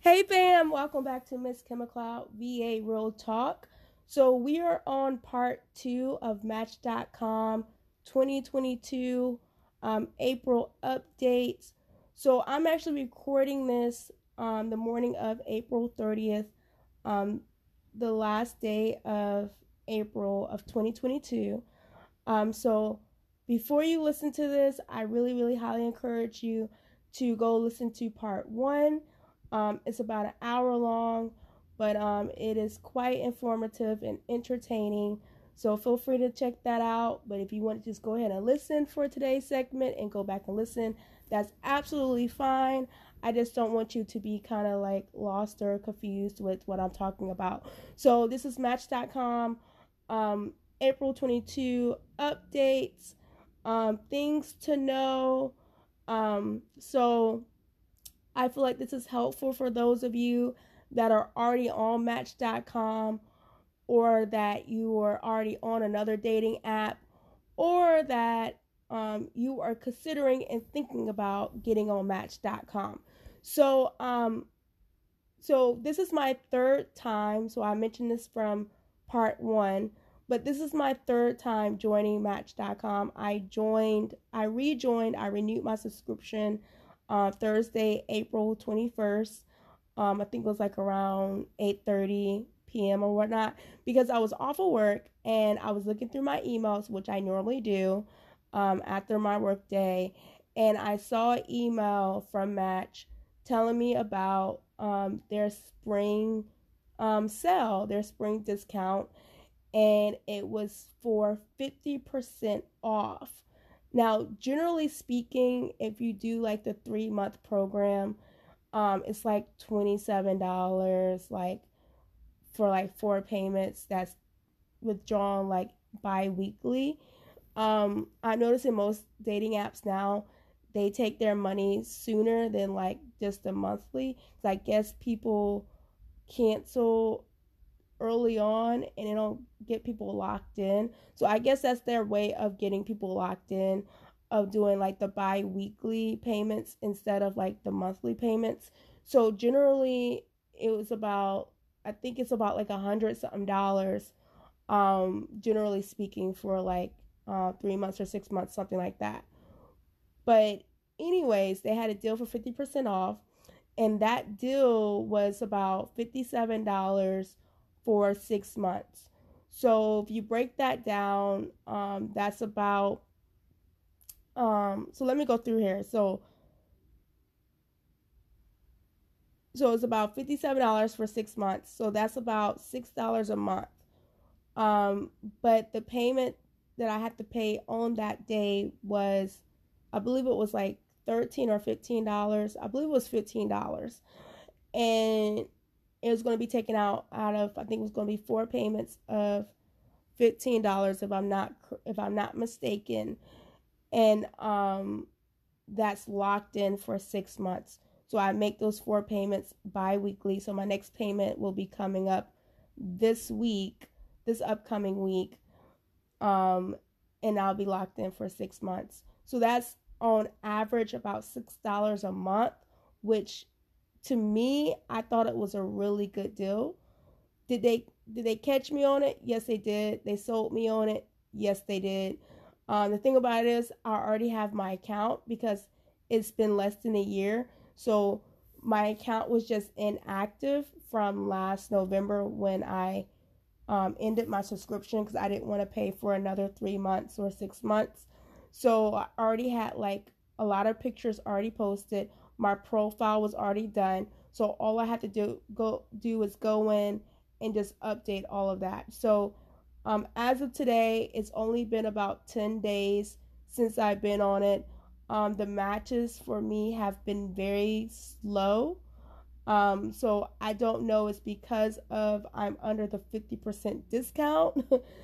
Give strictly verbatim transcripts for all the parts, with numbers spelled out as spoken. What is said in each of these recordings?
Hey fam, welcome back to Miss Chemicloud V A Real Talk. So we are on part two of Match dot com twenty twenty-two um, April updates. So I'm actually recording this um, the morning of April thirtieth, um, the last day of April of twenty twenty-two. Um, so before you listen to this, I really, really highly encourage you to go listen to part one. Um, it's about an hour long, but um, it is quite informative and entertaining. So feel free to check that out. But if you want to just go ahead and listen for today's segment and go back and listen, that's absolutely fine. I just don't want you to be kind of like lost or confused with what I'm talking about. So this is Match dot com. Um, April twenty-second updates, um, things to know. Um, so I feel like this is helpful for those of you that are already on Match dot com, or that you are already on another dating app, or that um, you are considering and thinking about getting on Match dot com. So, um, so this is my third time. So I mentioned this from part one, but this is my third time joining Match dot com. I joined, I rejoined, I renewed my subscription uh, Thursday, April twenty-first. Um, I think it was like around eight thirty p.m. or whatnot, because I was off of work and I was looking through my emails, which I normally do um, after my work day, and I saw an email from Match telling me about um, their spring um, sale, their spring discount, and it was for fifty percent off. Now, generally speaking, if you do like the three month program, um, it's like twenty-seven dollars, like for like four payments that's withdrawn like bi-weekly. Um, I'm noticing most dating apps now, they take their money sooner than like just a monthly. Cause I guess people cancel early on and it don't get people locked in. So I guess that's their way of getting people locked in, of doing like the bi-weekly payments instead of like the monthly payments. So generally it was about, I think it's about like a hundred something dollars, um, generally speaking, for like uh, three months or six months, something like that. But anyways, they had a deal for fifty percent off, and that deal was about fifty-seven dollars for six months. So if you break that down, um, that's about, um, so let me go through here. So, so it's about fifty-seven dollars for six months. So that's about six dollars a month. Um, but the payment that I had to pay on that day was, I believe it was like thirteen or fifteen dollars. I believe it was fifteen dollars. And it was going to be taken out out of, I think it was going to be four payments of fifteen dollars if I'm not if I'm not mistaken. And um that's locked in for six months. So I make those four payments bi-weekly. So my next payment will be coming up this week, this upcoming week. Um and I'll be locked in for six months. So that's on average about six dollars a month, which to me, I thought it was a really good deal. Did they did they catch me on it? Yes, they did. They sold me on it. Yes, they did. Um, the thing about it is, I already have my account because it's been less than a year. So my account was just inactive from last November when I um, ended my subscription because I didn't want to pay for another three months or six months. So I already had like a lot of pictures already posted. My profile was already done. So all I had to do go do is go in and just update all of that. So um, as of today, it's only been about ten days since I've been on it. Um, the matches for me have been very slow. Um, so I don't know, it's because of I'm under the fifty percent discount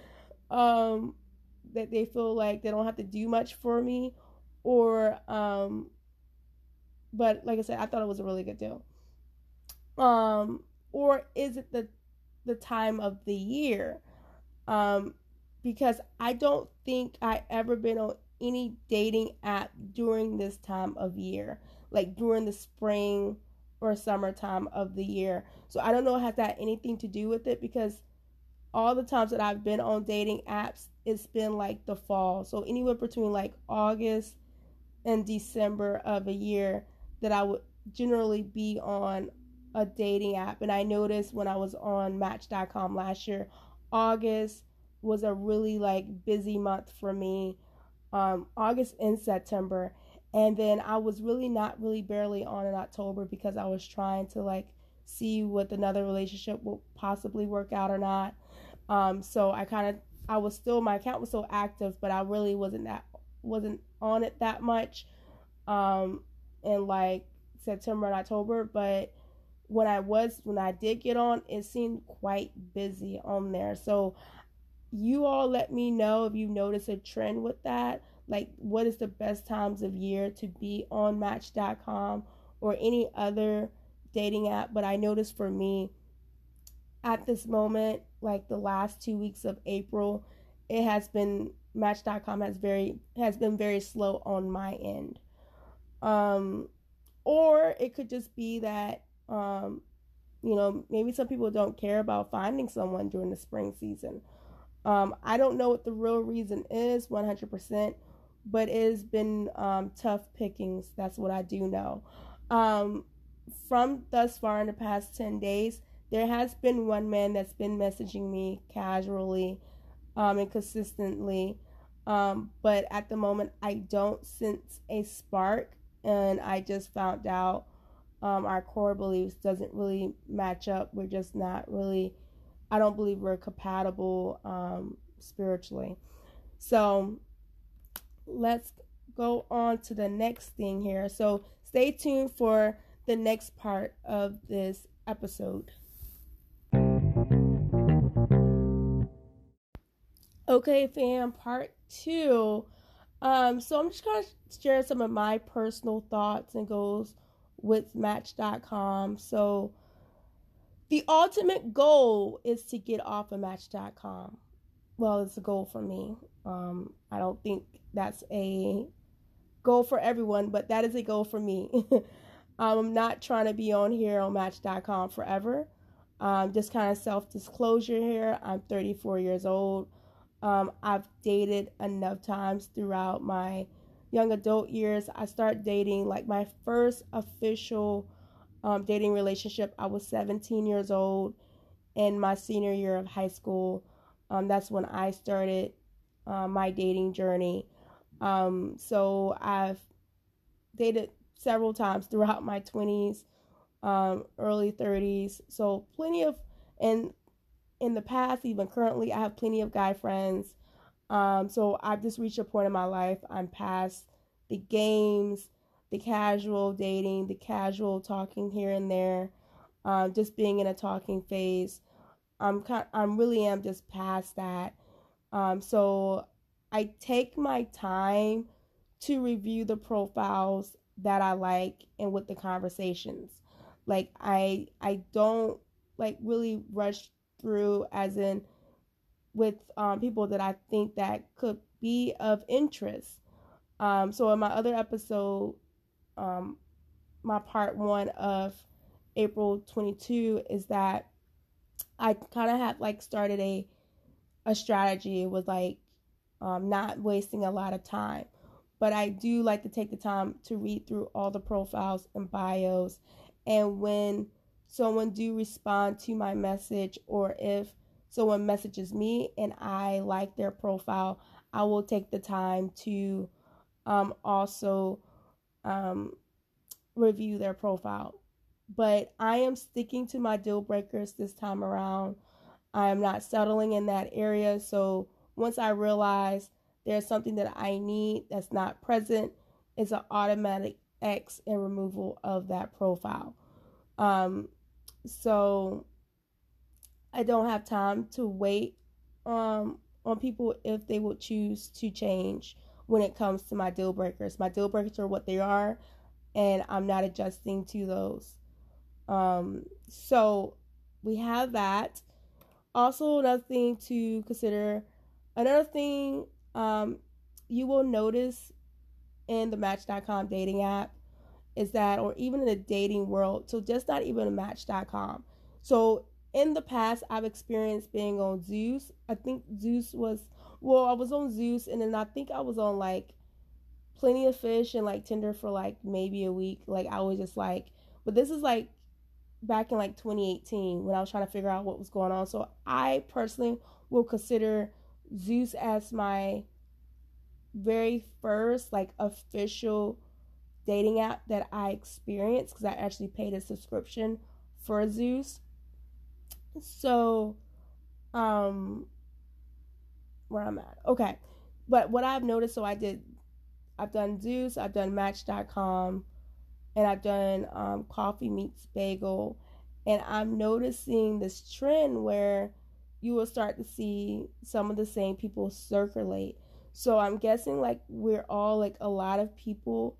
um, that they feel like they don't have to do much for me, or um, but like I said, I thought it was a really good deal. Um, or is it the the time of the year? Um, because I don't think I ever been on any dating app during this time of year, like during the spring or summertime of the year. So I don't know, has that anything to do with it? Because all the times that I've been on dating apps, it's been like the fall. So anywhere between like August and December of a year that I would generally be on a dating app. And I noticed when I was on Match dot com last year, August was a really like busy month for me. Um, August and September. And then I was really not really barely on in October because I was trying to like see what another relationship will possibly work out or not. Um, so I kind of, I was still, my account was still active, but I really wasn't that, wasn't on it that much um, in like September and October. But when I was, when I did get on, it seemed quite busy on there. So you all let me know if you notice a trend with that. Like, what is the best times of year to be on Match dot com or any other dating app? But I noticed for me, at this moment, like the last two weeks of April, it has been, Match dot com has very has been very slow on my end. Um, or it could just be that um, you know, maybe some people don't care about finding someone during the spring season. Um, I don't know what the real reason is one hundred percent, but it has been um, tough pickings. That's what I do know. Um, from thus far in the past ten days, there has been one man that's been messaging me casually um, and consistently. Um, but at the moment, I don't sense a spark. And I just found out um, our core beliefs doesn't really match up. We're just not really, I don't believe we're compatible um, spiritually. So let's go on to the next thing here. So stay tuned for the next part of this episode. Okay, fam, part two. Um, so I'm just going to share some of my personal thoughts and goals with Match dot com. So the ultimate goal is to get off of Match dot com. Well, it's a goal for me. Um, I don't think that's a goal for everyone, but that is a goal for me. um, I'm not trying to be on here on Match dot com forever. Um, just kind of self-disclosure here. I'm thirty-four years old. Um, I've dated enough times throughout my young adult years. I started dating, like my first official um, dating relationship, I was seventeen years old in my senior year of high school. Um, that's when I started uh, my dating journey. Um, so I've dated several times throughout my twenties, um, early thirties. So plenty of, and in the past, even currently, I have plenty of guy friends. Um, so I've just reached a point in my life. I'm past the games, the casual dating, the casual talking here and there, uh, just being in a talking phase. I'm kind, I'm really am just past that. Um, so I take my time to review the profiles that I like and with the conversations. Like I, I don't like really rush through, as in with um, people that I think that could be of interest. Um, so in my other episode, um, my part one of April twenty-second is that I kind of had like started a a strategy with like um, not wasting a lot of time. But I do like to take the time to read through all the profiles and bios. And when someone do respond to my message, or if someone messages me and I like their profile, I will take the time to um, also um, review their profile. But I am sticking to my deal breakers this time around. I am not settling in that area. So once I realize there's something that I need that's not present, it's an automatic X and removal of that profile. Um, so I don't have time to wait um, on people if they will choose to change when it comes to my deal breakers. My deal breakers are what they are, and I'm not adjusting to those. Um, so we have that. Also, another thing to consider, another thing um, you will notice in the Match dot com dating app is that, or even in the dating world, so just not even match dot com. So in the past, I've experienced being on Zeus. I think Zeus was, well, I was on Zeus, and then I think I was on like Plenty of Fish and like Tinder for like maybe a week. Like I was just like, but this is like back in like twenty eighteen when I was trying to figure out what was going on. So I personally will consider Zeus as my very first like official dating app that I experienced, because I actually paid a subscription for Zeus. So, um, where I'm at. Okay. But what I've noticed, so I did, I've done Zeus, I've done match dot com, and I've done um, Coffee Meets Bagel. And I'm noticing this trend where you will start to see some of the same people circulate. So I'm guessing like we're all like a lot of people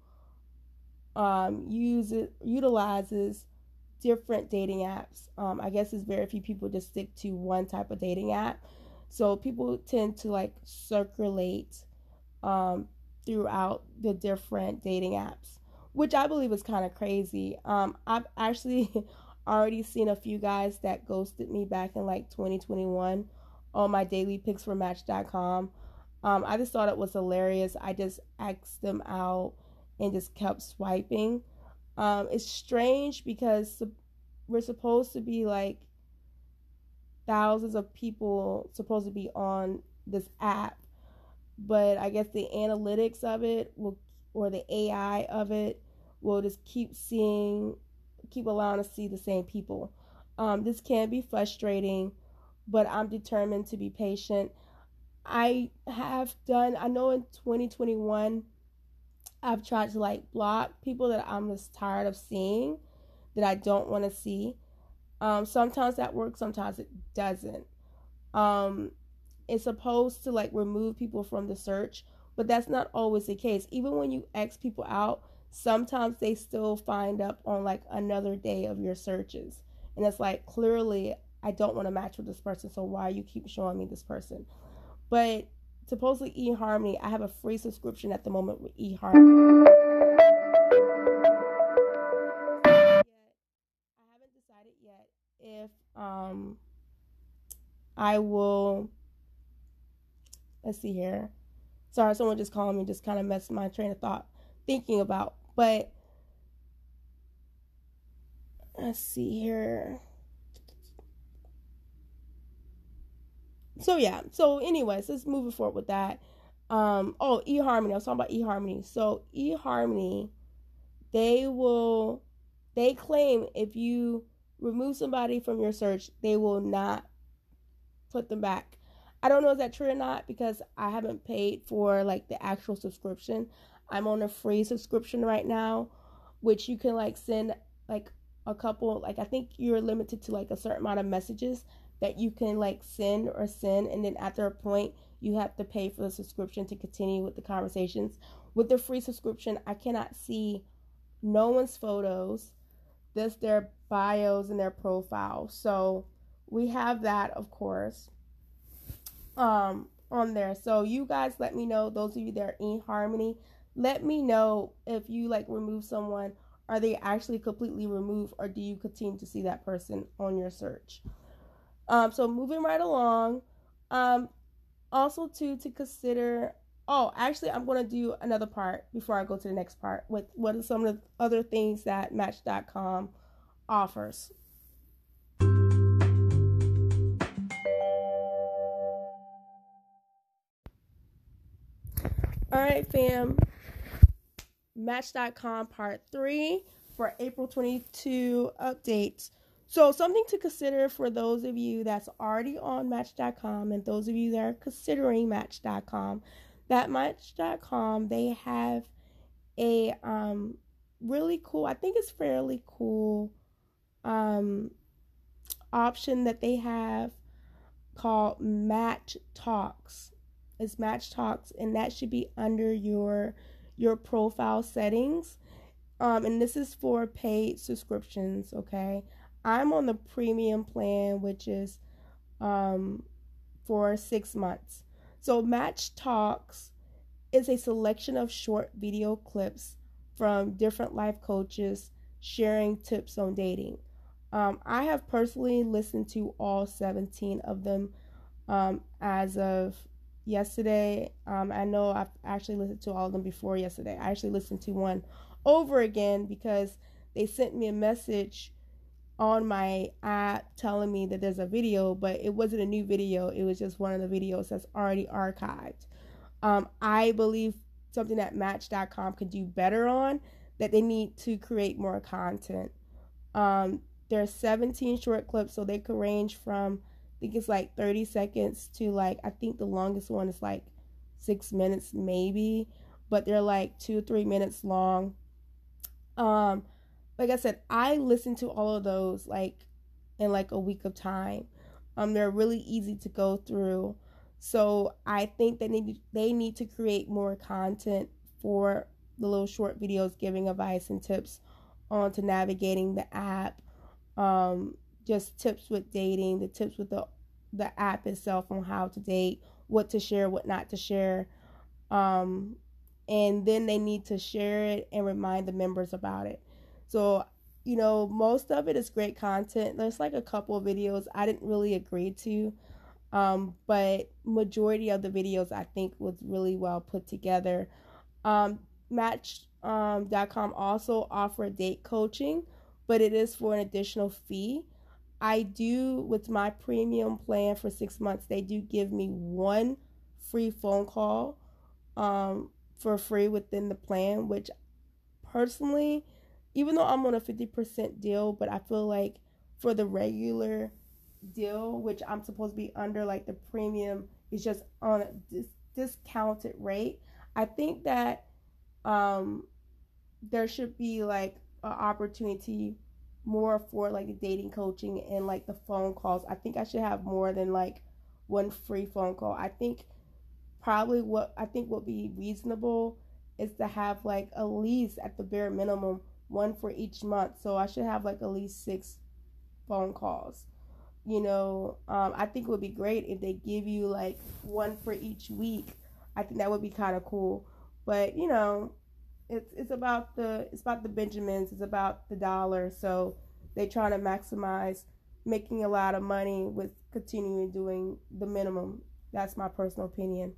um, use it, utilizes different dating apps. Um, I guess it's very few people just stick to one type of dating app. So people tend to like circulate um, throughout the different dating apps, which I believe is kind of crazy. Um, I've actually already seen a few guys that ghosted me back in like twenty twenty-one on my daily picks for match dot com. Um, I just thought it was hilarious. I just asked them out and just kept swiping. Um, it's strange because we're supposed to be like thousands of people supposed to be on this app, but I guess the analytics of it will, or the A I of it will just keep seeing, keep allowing us to see the same people. Um, this can be frustrating, but I'm determined to be patient. I have done, I know in twenty twenty-one, I've tried to like block people that I'm just tired of seeing, that I don't want to see. Um, sometimes that works, sometimes it doesn't. Um, it's supposed to like remove people from the search, but that's not always the case. Even when you X people out, sometimes they still find up on like another day of your searches. And it's like, clearly, I don't want to match with this person, so why you keep showing me this person? But supposedly eHarmony, I have a free subscription at the moment with eHarmony. I haven't decided yet if um I will, let's see here. Sorry, someone just called me, just kind of messed my train of thought thinking about. But let's see here. So yeah, so anyways, let's move forward with that. Um, oh, eHarmony. I was talking about eHarmony. So eHarmony, they will, they claim if you remove somebody from your search, they will not put them back. I don't know if that's true or not, because I haven't paid for like the actual subscription. I'm on a free subscription right now, which you can like send like a couple, like I think you're limited to like a certain amount of messages that you can like send or send, and then after a point you have to pay for the subscription to continue with the conversations. With the free subscription, I cannot see no one's photos, just their bios and their profile. So we have that, of course, um on there. So you guys let me know, those of you that are in eHarmony, let me know if you like remove someone, are they actually completely removed, or do you continue to see that person on your search? Um, so moving right along, um, also too to consider. Oh, actually, I'm going to do another part before I go to the next part with what are some of the other things that match dot com offers. All right, fam. match dot com part three for April twenty-second updates. So something to consider for those of you that's already on match dot com and those of you that are considering match dot com. That match dot com, they have a um really cool, I think it's fairly cool um option that they have called Match Talks. It's Match Talks, and that should be under your your profile settings. Um, and this is for paid subscriptions, okay? I'm on the premium plan, which is um, for six months. So Match Talks is a selection of short video clips from different life coaches sharing tips on dating. Um, I have personally listened to all seventeen of them um, as of yesterday. Um, I know I've actually listened to all of them before yesterday. I actually listened to one over again because they sent me a message on my app telling me that there's a video, but it wasn't a new video. It was just one of the videos that's already archived. Um, I believe something that Match dot com could do better on, that they need to create more content. Um, there's seventeen short clips, so they could range from, I think it's like thirty seconds to like, I think the longest one is like six minutes maybe, but they're like two or three minutes long. Um, like I said, I listened to all of those like in like a week of time. Um, they're really easy to go through. So I think they need they need to create more content for the little short videos giving advice and tips on to navigating the app. Um, just tips with dating, the tips with the the app itself on how to date, what to share, what not to share. Um, and then they need to share it and remind the members about it. So, you know, most of it is great content. There's like a couple of videos I didn't really agree to, um, but majority of the videos I think was really well put together. Um, Match dot com um, also offer date coaching, but it is for an additional fee. I do, with my premium plan for six months, they do give me one free phone call um, for free within the plan, which personally, even though I'm on a fifty percent deal, but I feel like for the regular deal, which I'm supposed to be under, like the premium is just on a dis- discounted rate. I think that um, there should be like an opportunity more for like the dating coaching and like the phone calls. I think I should have more than like one free phone call. I think probably what I think would be reasonable is to have like at least at the bare minimum one for each month. So I should have like at least six phone calls. You know, um, I think it would be great if they give you like one for each week. I think that would be kind of cool. But you know, it's it's about the it's about the Benjamins. It's about the dollar. So they trying to maximize making a lot of money with continuing doing the minimum. That's my personal opinion.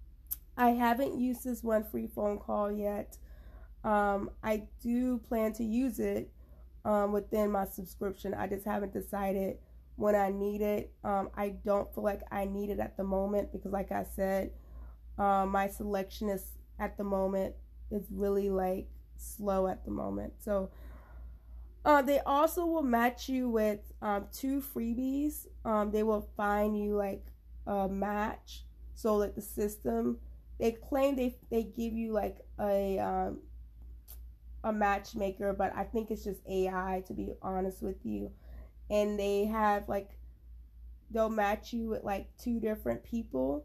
I haven't used this one free phone call yet. Um, I do plan to use it um, within my subscription. I just haven't decided when I need it. Um, I don't feel like I need it at the moment because, like I said, um, my selection is at the moment is really like slow at the moment. So uh, they also will match you with um, two freebies. Um, they will find you like a match. So like the system, they claim they they give you like a um, a matchmaker, but I think it's just A I, to be honest with you. And they have like they'll match you with like two different people,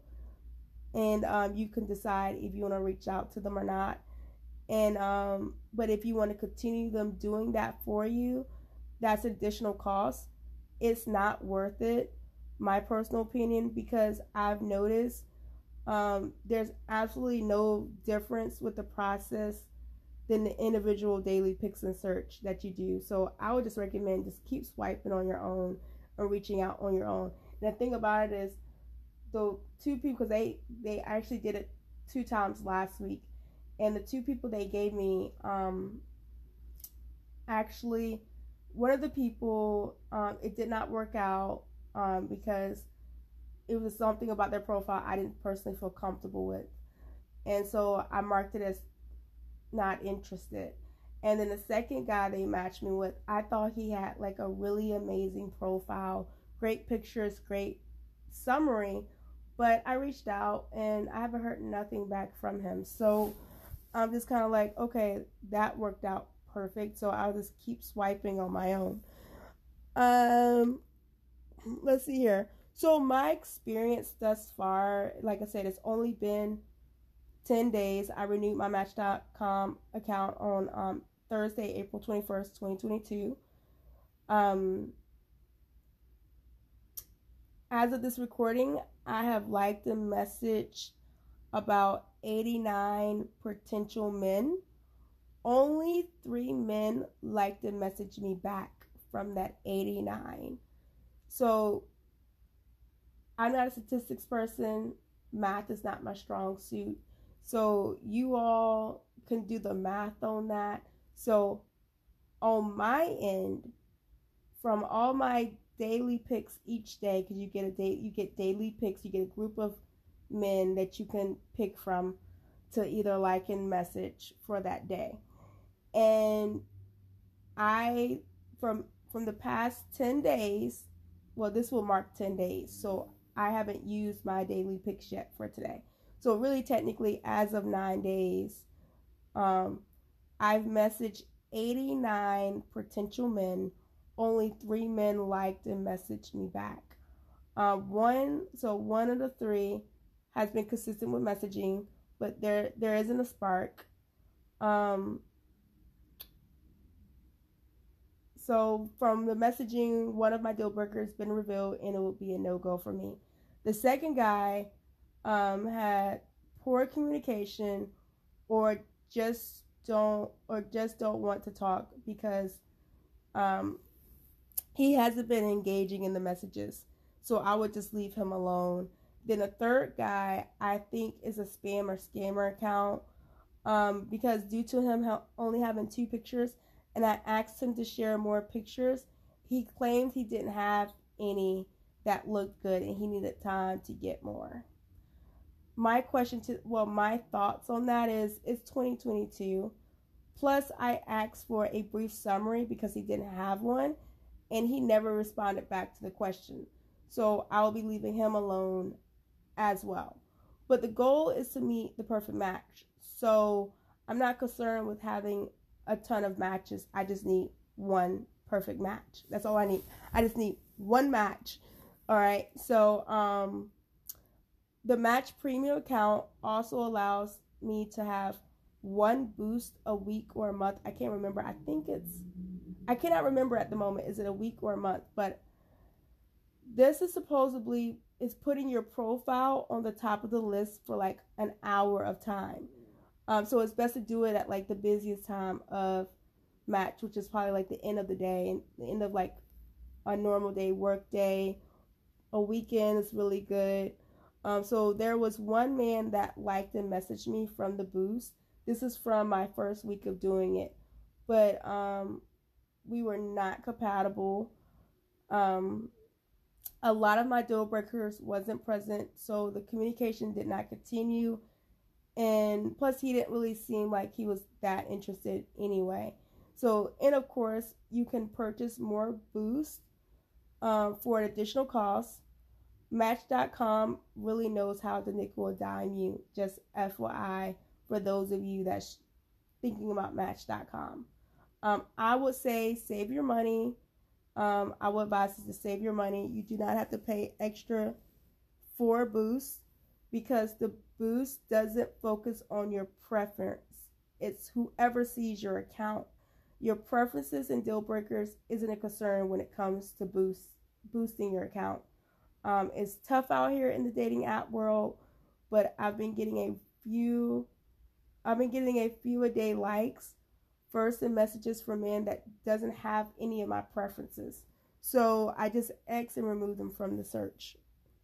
and um, you can decide if you want to reach out to them or not. And um, but if you want to continue them doing that for you, that's additional cost. It's not worth it, my personal opinion, because I've noticed um, there's absolutely no difference with the process than the individual daily picks and search that you do. So I would just recommend just keep swiping on your own or reaching out on your own. And the thing about it is the two people, because they they actually did it two times last week, and the two people they gave me um actually one of the people um it did not work out um because it was something about their profile I didn't personally feel comfortable with, and so I marked it as not interested. And then the second guy they matched me with, I thought he had like a really amazing profile, great pictures, great summary, but I reached out and I haven't heard nothing back from him. So I'm just kind of like, okay, that worked out perfect. So I'll just keep swiping on my own. Um, let's see here. So my experience thus far, like I said, it's only been ten days. I renewed my Match dot com account on um, Thursday, April twenty-first, twenty twenty-two. Um, as of this recording, I have liked and messaged about eighty-nine potential men. only three men liked and messaged me back from that eighty-nine. So I'm not a statistics person. Math is not my strong suit. So you all can do the math on that. So on my end, from all my daily picks each day, because you get a day, you get daily picks, you get a group of men that you can pick from to either like and message for that day. And I from from the past ten days, well, this will mark ten days, so I haven't used my daily picks yet for today. So really, technically, as of nine days, um, I've messaged eighty-nine potential men. Only three men liked and messaged me back. Uh, one, so one of the three has been consistent with messaging, but there there isn't a spark. Um, so from the messaging, one of my deal breakers has been revealed, and it would be a no-go for me. The second guy um, had poor communication, or just don't or just don't want to talk because um, he hasn't been engaging in the messages. So I would just leave him alone. Then a third guy, I think, is a spam or scammer account um, because due to him ha- only having two pictures, and I asked him to share more pictures, he claimed he didn't have any that looked good and he needed time to get more. My question to, well, my thoughts on that is, it's twenty twenty-two. Plus, I asked for a brief summary because he didn't have one, and he never responded back to the question. So I'll be leaving him alone as well. But the goal is to meet the perfect match. So I'm not concerned with having a ton of matches. I just need one perfect match. That's all I need. I just need one match. All right. So um, the Match Premium account also allows me to have one boost a week or a month. I can't remember. I think it's, I cannot remember at the moment. Is it a week or a month? But this is supposedly is putting your profile on the top of the list for like an hour of time. Um, so it's best to do it at like the busiest time of Match, which is probably like the end of the day and the end of like a normal day, work day. A weekend is really good. Um, so there was one man that liked and messaged me from the boost. This is from my first week of doing it, but um, we were not compatible. Um, a lot of my deal breakers wasn't present, so the communication did not continue. And plus, he didn't really seem like he was that interested anyway. So, and of course, you can purchase more boosts um, for an additional cost. Match dot com really knows how to nickel or dime you. Just F Y I for those of you that's thinking about Match dot com. Um, I would say save your money. Um, I would advise you to save your money. You do not have to pay extra for boosts because the boost doesn't focus on your preference. It's whoever sees your account. Your preferences and deal breakers isn't a concern when it comes to boost boosting your account. Um, it's tough out here in the dating app world, but I've been getting a few, I've been getting a few a day likes, first in messages from men that doesn't have any of my preferences. So I just X and remove them from the search.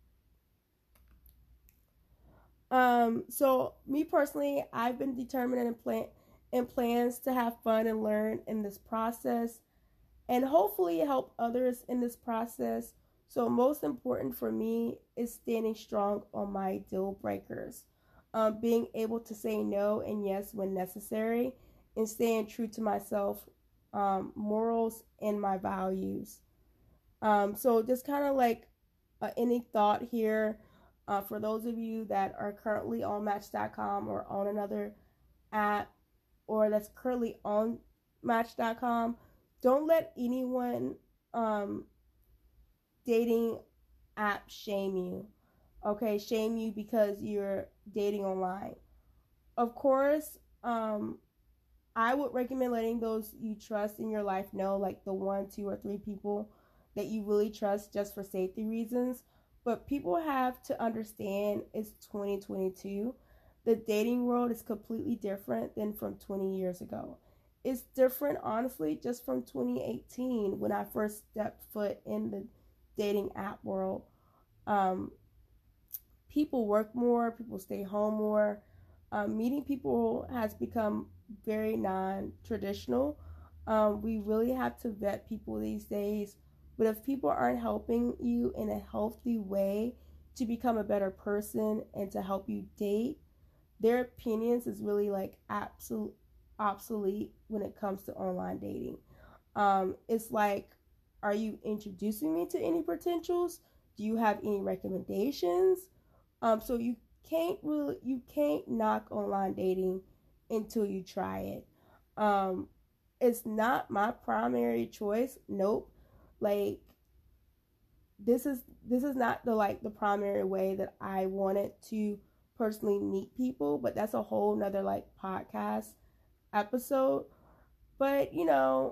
Um, so me personally, I've been determined and plan and plans to have fun and learn in this process, and hopefully help others in this process. So most important for me is standing strong on my deal breakers, um, being able to say no and yes when necessary, and staying true to myself, um, morals, and my values. Um, so just kind of like uh, any thought here uh, for those of you that are currently on Match dot com or on another app, or that's currently on Match dot com, don't let anyone um, dating app shame you. Okay, shame you because you're dating online. Of course, um, I would recommend letting those you trust in your life know, like the one, two, or three people that you really trust just for safety reasons. But people have to understand it's twenty twenty-two. The dating world is completely different than from twenty years ago. it's different, honestly, just from twenty eighteen when I first stepped foot in the dating app world. Um, people work more, people stay home more. Um, meeting people has become very non-traditional. Um, we really have to vet people these days. But if people aren't helping you in a healthy way to become a better person and to help you date, their opinions is really like absolute obsolete when it comes to online dating. Um, it's like, are you introducing me to any potentials? Do you have any recommendations? Um, so you can't really you can't knock online dating until you try it. Um, it's not my primary choice. Nope. Like this is this is not the like the primary way that I wanted to personally meet people, but that's a whole nother like podcast episode. But you know,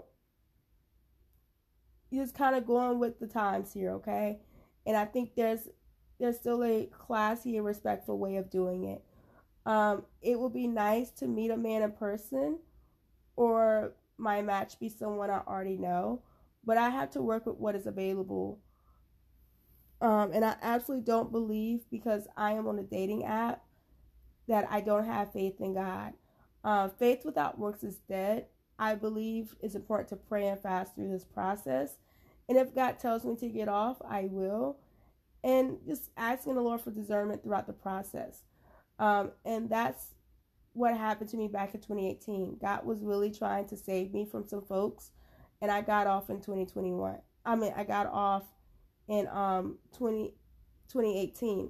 just kind of going with the times here, okay? And I think there's there's still a classy and respectful way of doing it. Um, it would be nice to meet a man in person, or my match be someone I already know, but I have to work with what is available. Um, and I absolutely don't believe, because I am on a dating app, that I don't have faith in God. Uh, faith without works is dead. I believe it's important to pray and fast through this process. And if God tells me to get off, I will. And just asking the Lord for discernment throughout the process. Um, and that's what happened to me back in twenty eighteen. God was really trying to save me from some folks, and I got off in twenty twenty-one. I mean, I got off in um twenty, twenty eighteen.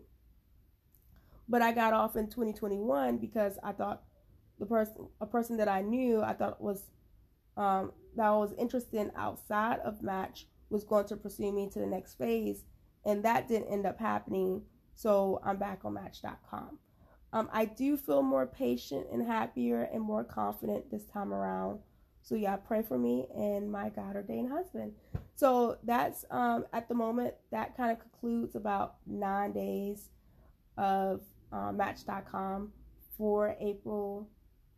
But I got off in twenty twenty-one because I thought the person, a person that I knew, I thought was um, that I was interested in outside of Match, was going to pursue me to the next phase, and that didn't end up happening. So I'm back on Match dot com. Um, I do feel more patient and happier and more confident this time around. So yeah, pray for me and my God ordained husband. So that's um, at the moment, that kind of concludes about nine days of uh, Match dot com for April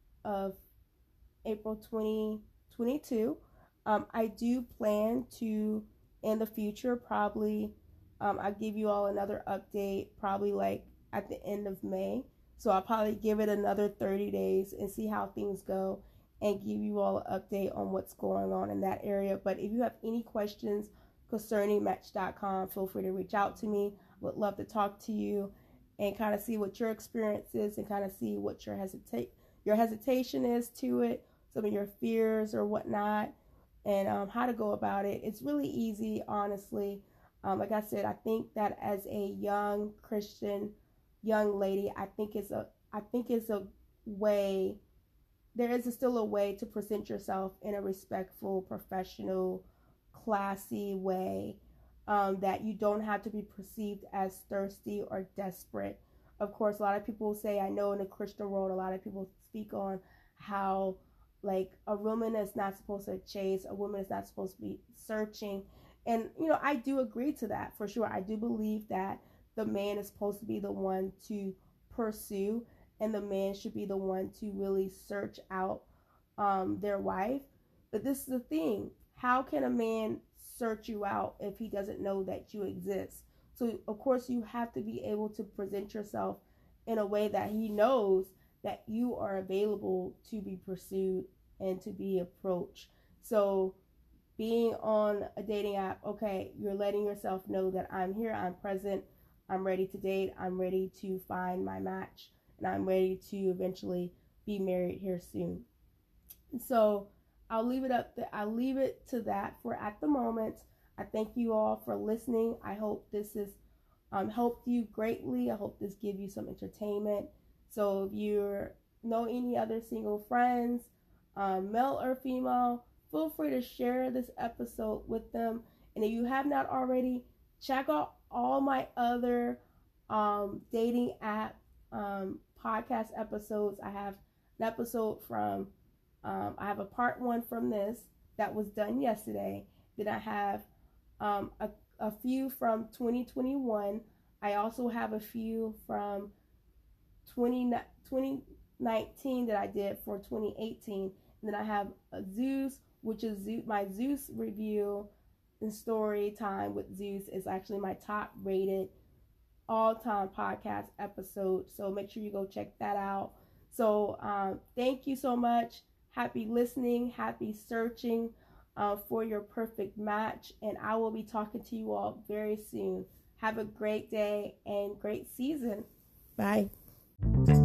of April twenty twenty-two. Um, I do plan to, in the future, probably, um, I'll give you all another update, probably like at the end of May. So I'll probably give it another thirty days and see how things go and give you all an update on what's going on in that area. But if you have any questions concerning Match dot com, feel free to reach out to me. I would love to talk to you and kind of see what your experience is and kind of see what your hesitate your hesitation is to it, some of your fears or whatnot, and um, how to go about it. It's really easy, honestly. Um, like I said, I think that as a young Christian young lady, I think it's a I think it's a way. There is a, still a way to present yourself in a respectful, professional, classy way, um, that you don't have to be perceived as thirsty or desperate. Of course, a lot of people say, I know in the Christian world, a lot of people speak on how, like, a woman is not supposed to chase, a woman is not supposed to be searching. And, you know, I do agree to that for sure. I do believe that the man is supposed to be the one to pursue, and the man should be the one to really search out um, their wife. But this is the thing. How can a man search you out if he doesn't know that you exist? So, of course, you have to be able to present yourself in a way that he knows that you are available to be pursued and to be approached. So, being on a dating app, okay, you're letting yourself know that I'm here, I'm present, I'm ready to date, I'm ready to find my match, and I'm ready to eventually be married here soon. And so I'll leave it up. To, I'll leave it to that for at the moment. I thank you all for listening. I hope this has um, helped you greatly. I hope this gives you some entertainment. So if you know any other single friends, um, male or female, feel free to share this episode with them. And if you have not already, check out all my other um, dating app um, podcast episodes. I have an episode from, um, I have a part one from this that was done yesterday. Then I have um, a, a few from twenty twenty-one. I also have a few from twenty nineteen that I did for twenty eighteen. And then I have a Zeus, which is Zeus, my Zeus review and story time with Zeus is actually my top rated all-time podcast episode. So make sure you go check that out. So um, thank you so much. Happy listening. Happy searching uh, for your perfect match. And I will be talking to you all very soon. Have a great day and great season. Bye.